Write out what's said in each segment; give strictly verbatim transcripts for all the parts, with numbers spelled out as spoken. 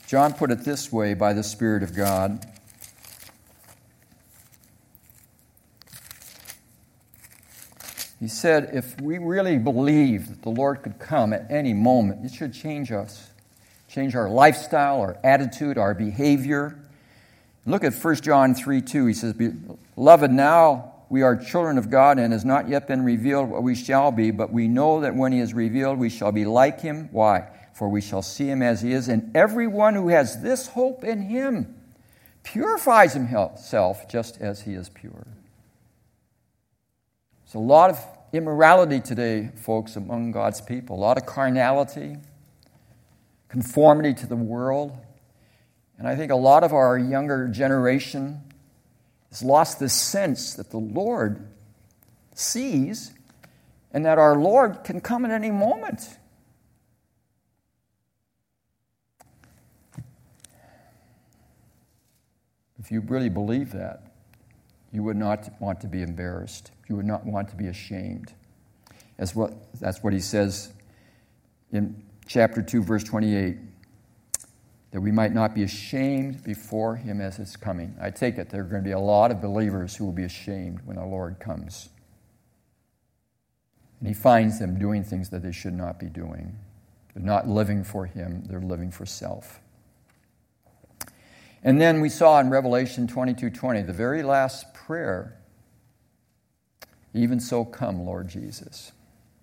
John put it this way by the Spirit of God. He said, if we really believe that the Lord could come at any moment, it should change us, change our lifestyle, our attitude, our behavior. Look at First John three two. He says, Beloved, now we are children of God, and it has not yet been revealed what we shall be, but we know that when he is revealed, we shall be like him. Why? For we shall see him as he is. And everyone who has this hope in him purifies himself just as he is pure. There's a lot of immorality today, folks, among God's people. A lot of carnality, conformity to the world. And I think a lot of our younger generation has lost this sense that the Lord sees and that our Lord can come at any moment. If you really believe that, you would not want to be embarrassed. You would not want to be ashamed. That's what, that's what he says in chapter two, verse twenty-eight, that we might not be ashamed before him as his coming. I take it there are going to be a lot of believers who will be ashamed when our Lord comes. And he finds them doing things that they should not be doing. They're not living for him, they're living for self. And then we saw in Revelation twenty-two twenty, the very last prayer, even so come, Lord Jesus.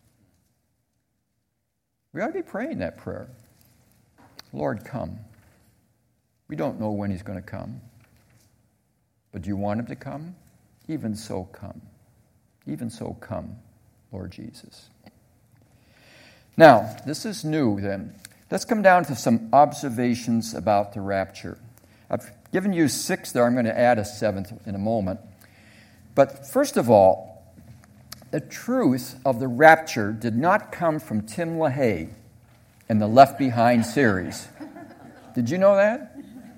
We ought to be praying that prayer. Lord, come. We don't know when he's going to come. But do you want him to come? Even so come. Even so come, Lord Jesus. Now, this is new then. Let's come down to some observations about the rapture. I've given you six there. I'm going to add a seventh in a moment. But first of all, the truth of the rapture did not come from Tim LaHaye in the Left Behind series. Did you know that?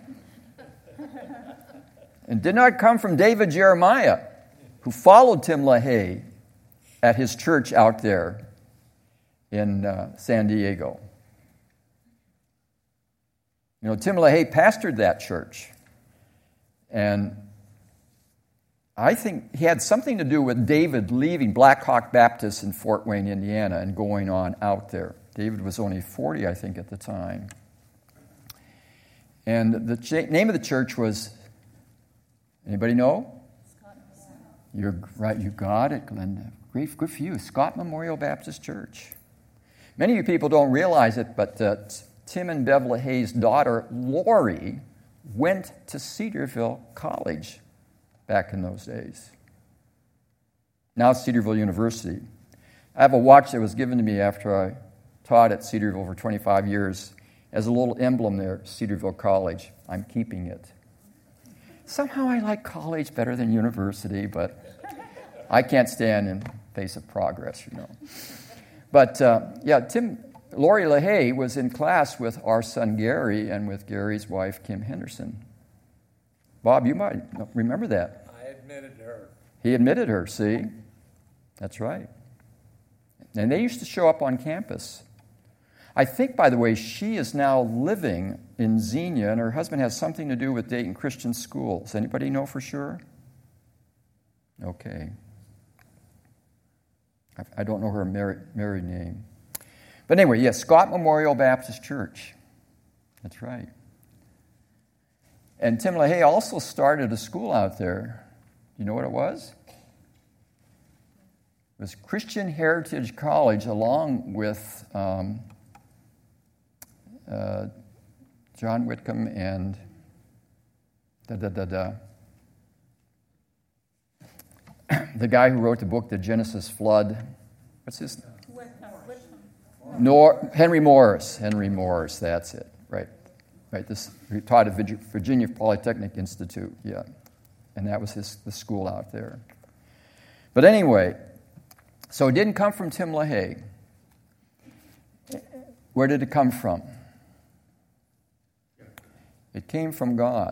It did not come from David Jeremiah, who followed Tim LaHaye at his church out there in uh, San Diego. You know, Tim LaHaye pastored that church. And I think he had something to do with David leaving Black Hawk Baptist in Fort Wayne, Indiana, and going on out there. David was only forty, I think, at the time. And the ch- name of the church was, anybody know? You're right, you got it, Glenda. Great, good for you. Scott Memorial Baptist Church. Many of you people don't realize it, but uh, Tim and Bev LaHaye's daughter, Lori, went to Cedarville College back in those days. Now it's Cedarville University. I have a watch that was given to me after I taught at Cedarville for twenty-five years as a little emblem there, Cedarville College. I'm keeping it. Somehow I like college better than university, but I can't stand in face of progress, you know. But, uh, yeah, Tim, Lori LaHaye was in class with our son Gary and with Gary's wife, Kim Henderson. Bob, you might remember that. I admitted her. He admitted her, see? That's right. And they used to show up on campus. I think, by the way, she is now living in Xenia, and her husband has something to do with Dayton Christian Schools. Anybody know for sure? Okay. I don't know her married, married name. But anyway, yes, Scott Memorial Baptist Church. That's right. And Tim LaHaye also started a school out there. You know what it was? It was Christian Heritage College, along with um, uh, John Whitcomb and da da da da. The guy who wrote the book, The Genesis Flood. What's his name? Nor, Henry Morris. Henry Morris, that's it. Right. Right. This he taught at Virginia Polytechnic Institute, yeah. And that was his the school out there. But anyway, so it didn't come from Tim LaHaye. Where did it come from? It came from God.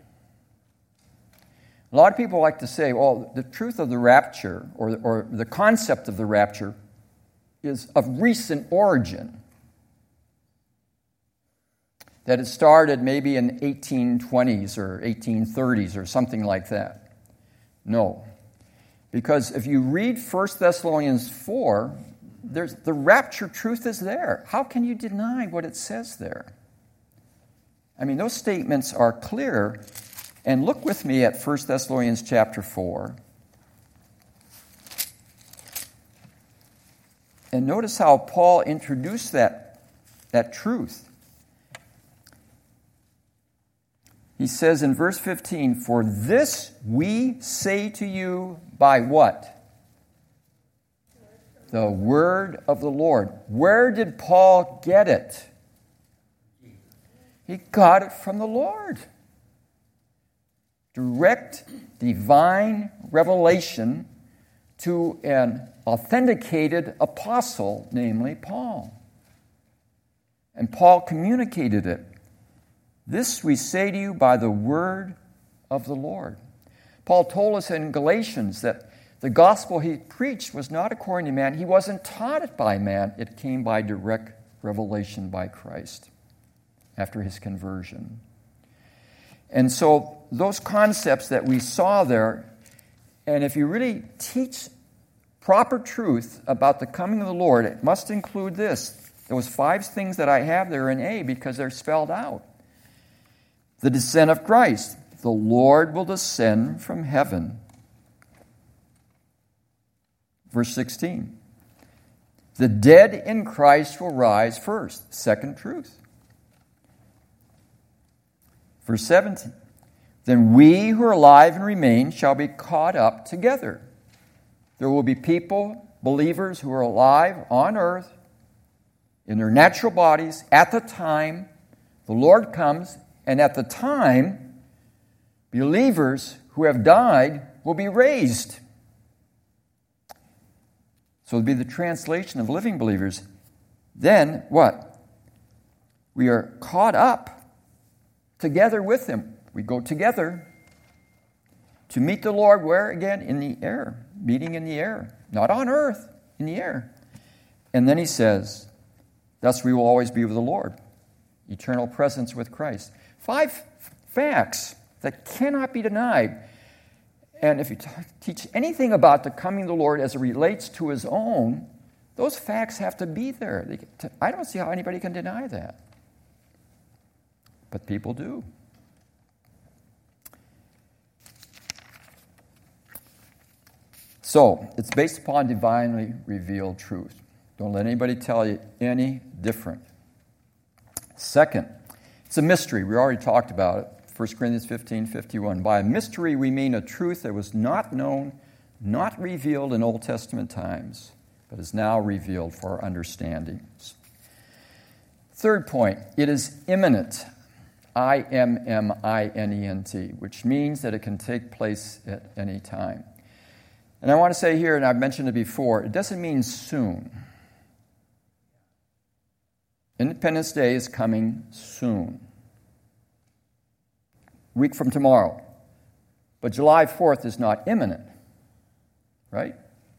A lot of people like to say, well, the truth of the rapture, or, or the concept of the rapture, is of recent origin. that it started maybe in eighteen twenties or eighteen thirties or something like that. No. Because if you read First Thessalonians four, there's, the rapture truth is there. How can you deny what it says there? I mean, those statements are clear. And look with me at First Thessalonians chapter four. And notice how Paul introduced that, that truth. He says in verse fifteen, "For this we say to you by what? The word of the Lord." Where did Paul get it? He got it from the Lord. Direct divine revelation to an authenticated apostle, namely Paul. And Paul communicated it. "This we say to you by the word of the Lord." Paul told us in Galatians that the gospel he preached was not according to man. He wasn't taught it by man. It came by direct revelation by Christ after his conversion. And so those concepts that we saw there, and if you really teach proper truth about the coming of the Lord, it must include this. Those five things that I have there in A because they're spelled out. The descent of Christ. The Lord will descend from heaven. Verse sixteen. The dead in Christ will rise first. Second truth. Verse seventeen. Then we who are alive and remain shall be caught up together. There will be people, believers who are alive on earth in their natural bodies at the time the Lord comes, and at the time believers who have died will be raised. So it'll be the translation of living believers. Then what? We are caught up together with Him. We go together to meet the Lord where? Again, in the air. Meeting in the air. Not on earth, in the air. And then he says, thus we will always be with the Lord. Eternal presence with Christ. Five facts that cannot be denied. And if you t- teach anything about the coming of the Lord as it relates to His own, those facts have to be there. They, to, I don't see how anybody can deny that. But people do. So, it's based upon divinely revealed truth. Don't let anybody tell you any different. Second, it's a mystery. We already talked about it. First Corinthians fifteen fifty-one. By a mystery we mean a truth that was not known, not revealed in Old Testament times, but is now revealed for our understandings. Third point, it is imminent. I M M I N E N T, which means that it can take place at any time. And I want to say here, and I've mentioned it before, it doesn't mean soon. Independence Day is coming soon. A week from tomorrow. But July fourth is not imminent. Right?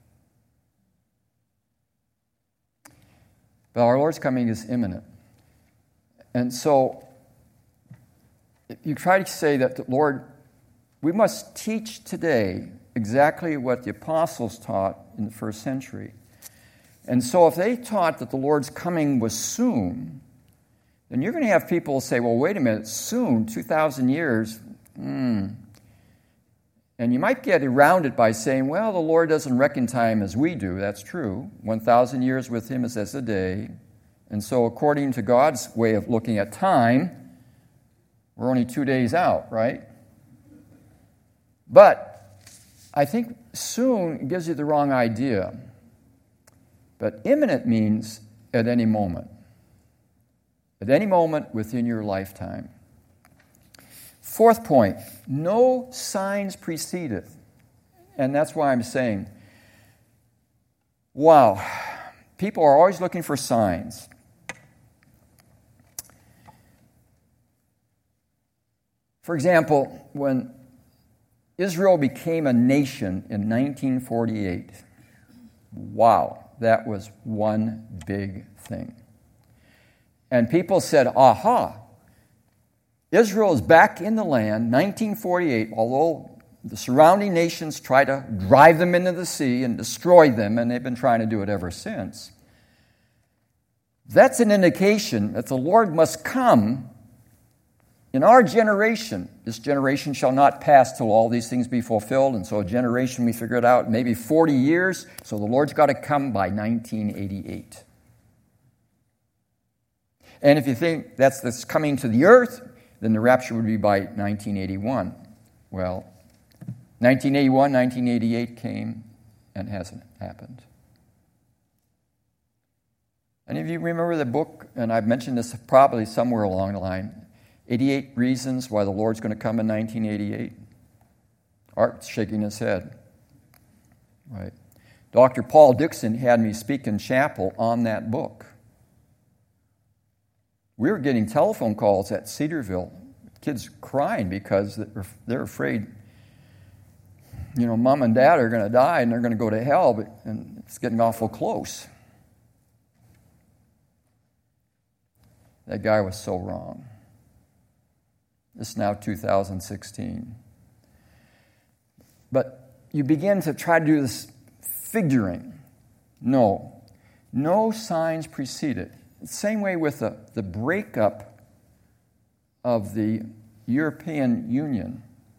But our Lord's coming is imminent. And so, you try to say that, the Lord, we must teach today exactly what the apostles taught in the first century. And so if they taught that the Lord's coming was soon, then you're going to have people say, well, wait a minute, soon, two thousand years, hmm. And you might get around it by saying, well, the Lord doesn't reckon time as we do. That's true. one thousand years with Him is as a day. And so according to God's way of looking at time, we're only two days out, right? But I think soon gives you the wrong idea. But imminent means at any moment. At any moment within your lifetime. Fourth point, no signs precedeth. And that's why I'm saying, wow, people are always looking for signs. For example, when Israel became a nation in nineteen forty-eight. Wow, that was one big thing. And people said, aha, Israel is back in the land, nineteen forty-eight, although the surrounding nations try to drive them into the sea and destroy them, and they've been trying to do it ever since. That's an indication that the Lord must come in our generation. This generation shall not pass till all these things be fulfilled. And so a generation, we figure it out, maybe forty years. So the Lord's got to come by nineteen eighty-eight. And if you think that's this coming to the earth, then the rapture would be by nineteen eighty-one. Well, nineteen eighty-one, nineteen eighty-eight came and hasn't happened. Any of you remember the book, and I've mentioned this probably somewhere along the line, eighty-eight Reasons Why the Lord's Going to Come in nineteen eighty-eight? Art's shaking his head. Right. Doctor Paul Dixon had me speak in chapel on that book. We were getting telephone calls at Cedarville, kids crying because they're, they're afraid, you know, mom and dad are going to die and they're going to go to hell, but, and it's getting awful close. That guy was so wrong. This is now two thousand sixteen. But you begin to try to do this figuring. No. No signs precede it. Same way with the, the breakup of the European Union.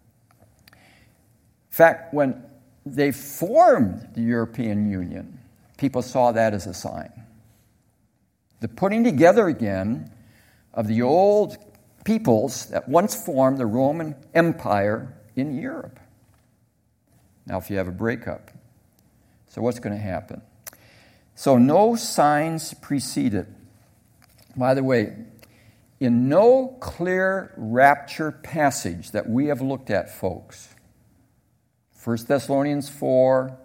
In fact, when they formed the European Union, people saw that as a sign. The putting together again of the old peoples that once formed the Roman Empire in Europe. Now, if you have a breakup, so what's going to happen? So no signs precede it. By the way, in no clear rapture passage that we have looked at, folks, First Thessalonians four,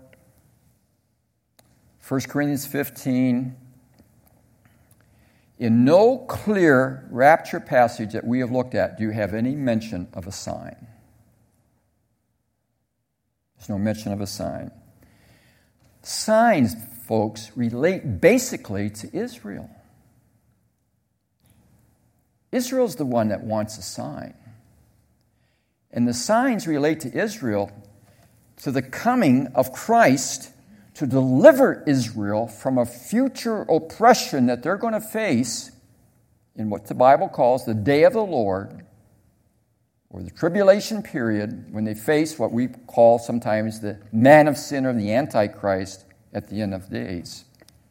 First Corinthians fifteen, in no clear rapture passage that we have looked at do you have any mention of a sign. There's no mention of a sign. Signs, folks, relate basically to Israel. Israel's the one that wants a sign. And the signs relate to Israel, to the coming of Christ to deliver Israel from a future oppression that they're going to face in what the Bible calls the day of the Lord, or the tribulation period, when they face what we call sometimes the man of sin or the Antichrist at the end of days.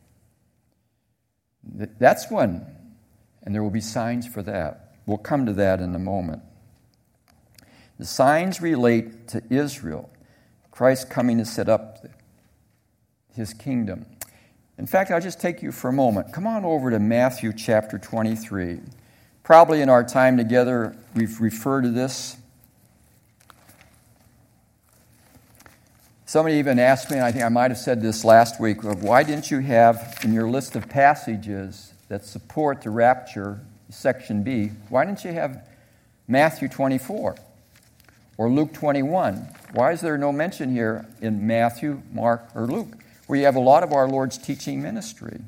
That's when, and there will be signs for that. We'll come to that in a moment. The signs relate to Israel, Christ coming to set up his kingdom. In fact, I'll just take you for a moment. Come on over to Matthew chapter twenty-three. Probably in our time together, we've referred to this. Somebody even asked me, and I think I might have said this last week, why didn't you have in your list of passages that support the rapture, section B, why didn't you have Matthew twenty-four or Luke twenty-one? Why is there no mention here in Matthew, Mark, or Luke, where you have a lot of our Lord's teaching ministry?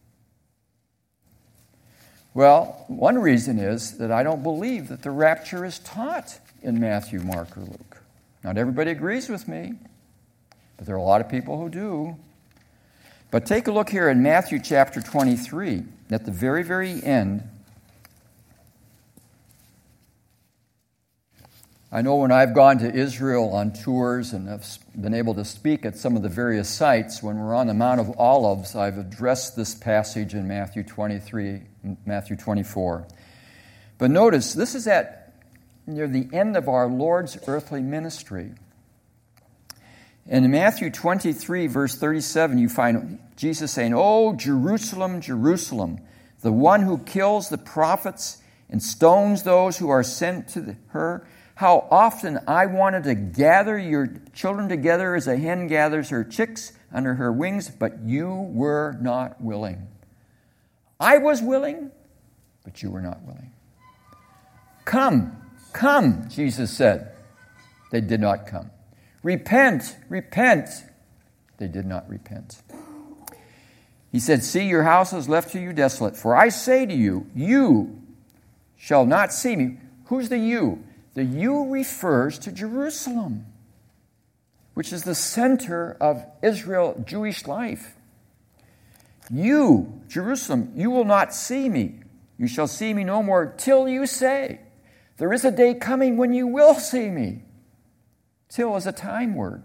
Well, one reason is that I don't believe that the rapture is taught in Matthew, Mark, or Luke. Not everybody agrees with me, but there are a lot of people who do. But take a look here in Matthew chapter twenty-three, at the very, very end. I know when I've gone to Israel on tours and have been able to speak at some of the various sites, when we're on the Mount of Olives, I've addressed this passage in Matthew twenty-three and Matthew twenty-four. But notice, this is at near the end of our Lord's earthly ministry. And in Matthew twenty-three, verse thirty-seven, you find Jesus saying, "Oh, Jerusalem, Jerusalem, the one who kills the prophets and stones those who are sent to the, her, how often I wanted to gather your children together as a hen gathers her chicks under her wings, but you were not willing. I was willing, but you were not willing. Come, come, Jesus said. They did not come. Repent, repent. They did not repent. He said, see, your house is left to you desolate. For I say to you, you shall not see me. Who's the you? The you refers to Jerusalem, which is the center of Israel Jewish life. You, Jerusalem, you will not see me. You shall see me no more till you say, there is a day coming when you will see me. Till is a time word.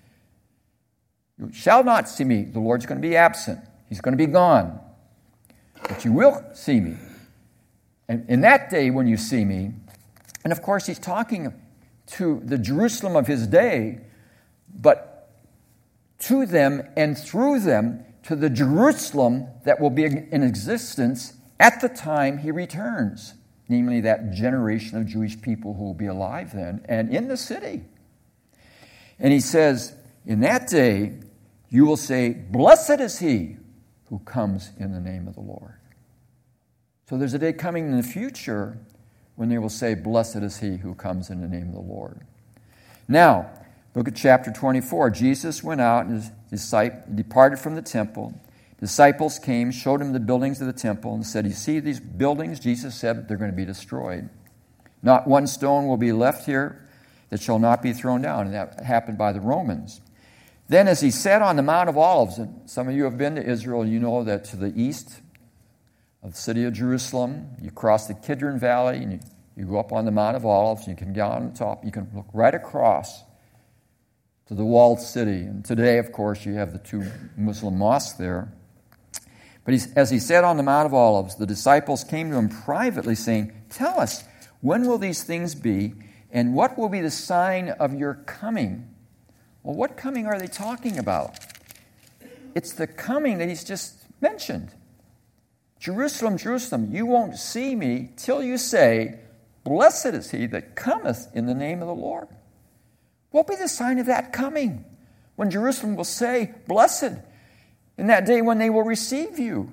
You shall not see me. The Lord's going to be absent. He's going to be gone. But you will see me. And in that day when you see me, and of course he's talking to the Jerusalem of his day, but to them and through them to the Jerusalem that will be in existence at the time he returns, namely that generation of Jewish people who will be alive then and in the city. And he says, in that day, you will say, blessed is he who comes in the name of the Lord. So there's a day coming in the future when they will say, blessed is he who comes in the name of the Lord. Now, look at chapter twenty-four. Jesus went out and his disciples departed from the temple. Disciples came, showed him the buildings of the temple, and said, you see these buildings? Jesus said they're going to be destroyed. Not one stone will be left here that shall not be thrown down. And that happened by the Romans. Then as he sat on the Mount of Olives, and some of you have been to Israel, you know that to the east of the city of Jerusalem, you cross the Kidron Valley, and you, you go up on the Mount of Olives, you can get on the top, you can look right across to the walled city. And today, of course, you have the two Muslim mosques there. But he's, as he sat on the Mount of Olives, the disciples came to him privately, saying, tell us, when will these things be, and what will be the sign of your coming? Well, what coming are they talking about? It's the coming that he's just mentioned. Jerusalem, Jerusalem, you won't see me till you say, blessed is he that cometh in the name of the Lord. What will be the sign of that coming? When Jerusalem will say, blessed, in that day when they will receive you.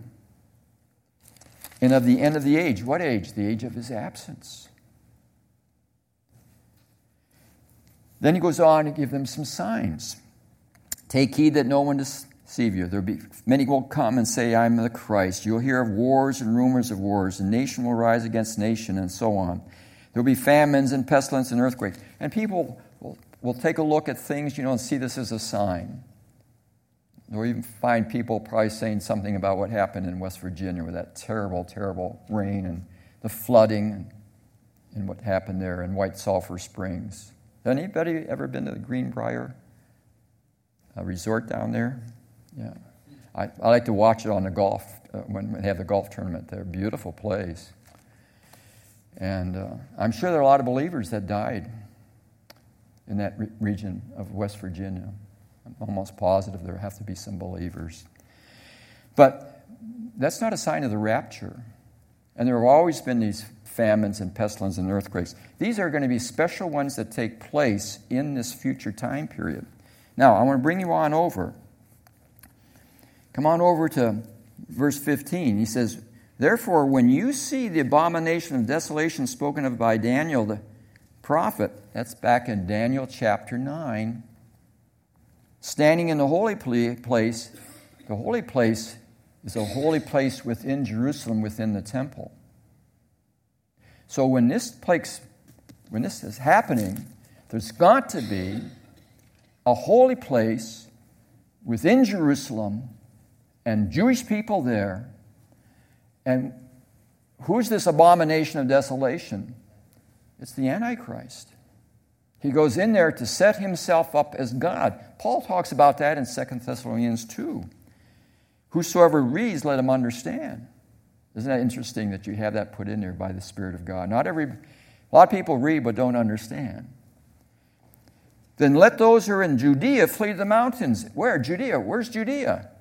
And of the end of the age. What age? The age of his absence. Then he goes on to give them some signs. Take heed that no one deceive you. There will be many will come and say, I am the Christ. You'll hear of wars and rumors of wars, and nation will rise against nation, and so on. There will be famines and pestilence and earthquakes. And people will, will take a look at things, you know, and see this as a sign. Or even find people probably saying something about what happened in West Virginia with that terrible, terrible rain and the flooding and, and what happened there in White Sulphur Springs. Has anybody ever been to the Greenbrier a resort down there? Yeah. I, I like to watch it on the golf, uh, when they have the golf tournament there. Beautiful place. And uh, I'm sure there are a lot of believers that died in that re- region of West Virginia. I'm almost positive there have to be some believers. But that's not a sign of the rapture. And there have always been these famines and pestilence and earthquakes. These are going to be special ones that take place in this future time period. Now, I want to bring you on over. Come on over to verse fifteen. He says, therefore, when you see the abomination of desolation spoken of by Daniel the prophet, that's back in Daniel chapter nine, standing in the holy place, the holy place is a holy place within Jerusalem, within the temple. So when this place, when this is happening, there's got to be a holy place within Jerusalem and Jewish people there. And who's this abomination of desolation? It's the Antichrist. He goes in there to set himself up as God. Paul talks about that in Second Thessalonians two. Whosoever reads, let him understand. Isn't that interesting that you have that put in there by the Spirit of God? Not every, a lot of people read but don't understand. Then let those who are in Judea flee to the mountains. Where? Judea. Where's Judea?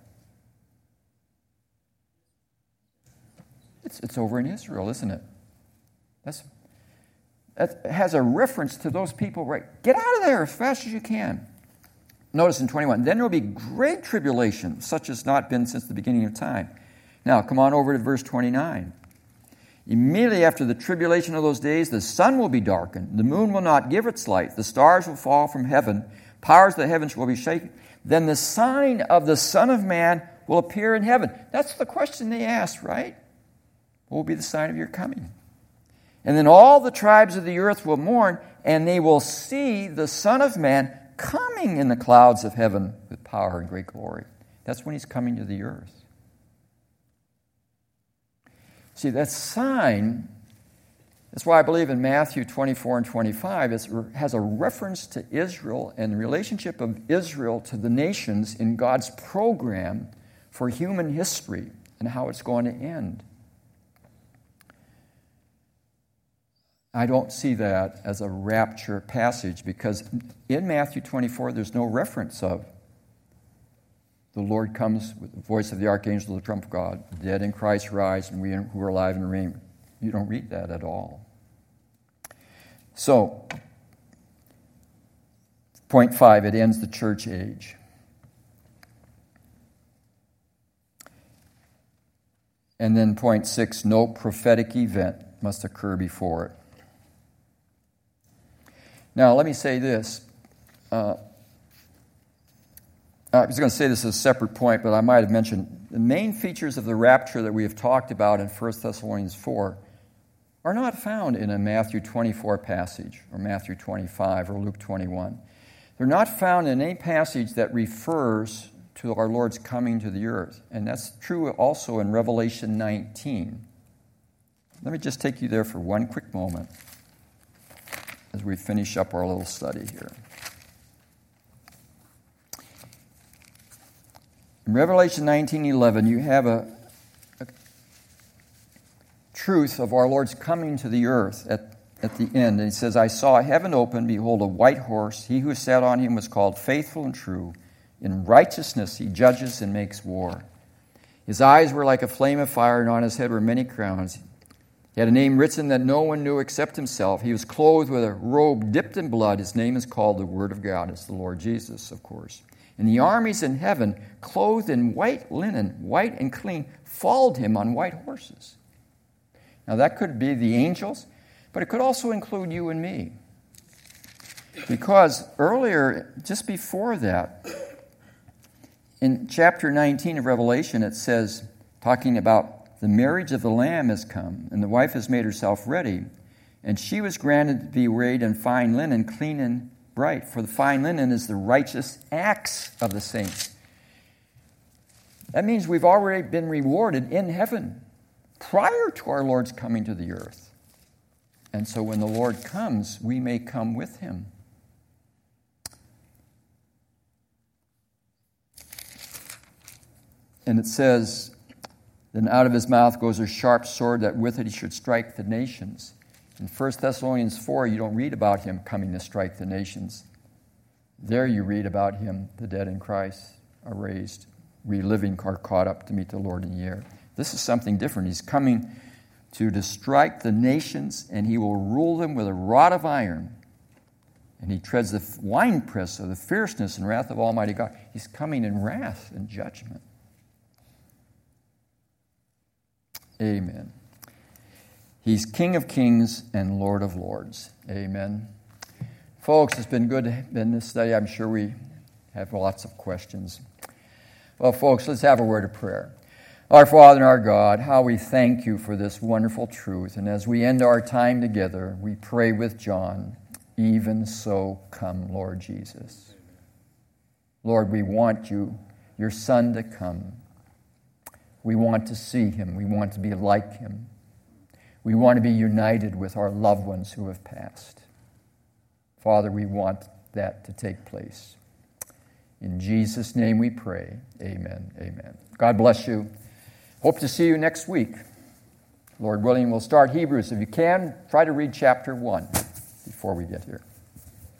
It's, it's over in Israel, isn't it? That's, that has a reference to those people, right? Get out of there as fast as you can. Notice in twenty-one, then there will be great tribulation, such as not been since the beginning of time. Now, come on over to verse twenty-nine. Immediately after the tribulation of those days, the sun will be darkened, the moon will not give its light, the stars will fall from heaven, powers of the heavens will be shaken. Then the sign of the Son of Man will appear in heaven. That's the question they asked, right? What will be the sign of your coming? And then all the tribes of the earth will mourn, and they will see the Son of Man coming in the clouds of heaven with power and great glory. That's when he's coming to the earth. See, that sign, that's why I believe in Matthew twenty-four and twenty-five, it has a reference to Israel and the relationship of Israel to the nations in God's program for human history and how it's going to end. I don't see that as a rapture passage because in Matthew twenty-four there's no reference of the Lord comes with the voice of the archangel, the trump of God, the dead in Christ rise, and we who are alive and remain. You don't read that at all. So, point five, it ends the church age. And then point six, no prophetic event must occur before it. Now, let me say this. Uh, I was going to say this as a separate point, but I might have mentioned the main features of the rapture that we have talked about in First Thessalonians four are not found in a Matthew twenty-four passage or Matthew twenty-five or Luke twenty-one. They're not found in any passage that refers to our Lord's coming to the earth. And that's true also in Revelation nineteen. Let me just take you there for one quick moment as we finish up our little study here. In Revelation nineteen eleven, you have a, a truth of our Lord's coming to the earth at, at the end. And he says, I saw heaven open, behold, a white horse. He who sat on him was called Faithful and True. In righteousness he judges and makes war. His eyes were like a flame of fire, and on his head were many crowns. He had a name written that no one knew except himself. He was clothed with a robe dipped in blood. His name is called the Word of God. It's the Lord Jesus, of course. And the armies in heaven, clothed in white linen, white and clean, followed him on white horses. Now that could be the angels, but it could also include you and me. Because earlier, just before that, in chapter nineteen of Revelation, it says, talking about the marriage of the Lamb has come, and the wife has made herself ready, and she was granted to be arrayed in fine linen, clean and bright, for the fine linen is the righteous acts of the saints. That means we've already been rewarded in heaven prior to our Lord's coming to the earth. And so when the Lord comes, we may come with him. And it says, then out of his mouth goes a sharp sword, that with it he should strike the nations. In First Thessalonians four, you don't read about him coming to strike the nations. There you read about him, the dead in Christ are raised, reliving, are caught up to meet the Lord in the air. This is something different. He's coming to, to strike the nations, and he will rule them with a rod of iron. And he treads the winepress of the fierceness and wrath of Almighty God. He's coming in wrath and judgment. Amen. He's King of kings and Lord of lords. Amen. Folks, it's been good in this study. I'm sure we have lots of questions. Well, folks, let's have a word of prayer. Our Father and our God, how we thank you for this wonderful truth. And as we end our time together, we pray with John, even so come, Lord Jesus. Lord, we want you, your Son, to come. We want to see him. We want to be like him. We want to be united with our loved ones who have passed. Father, we want that to take place. In Jesus' name we pray. Amen. Amen. God bless you. Hope to see you next week. Lord willing, we'll start Hebrews. If you can, try to read chapter one before we get here.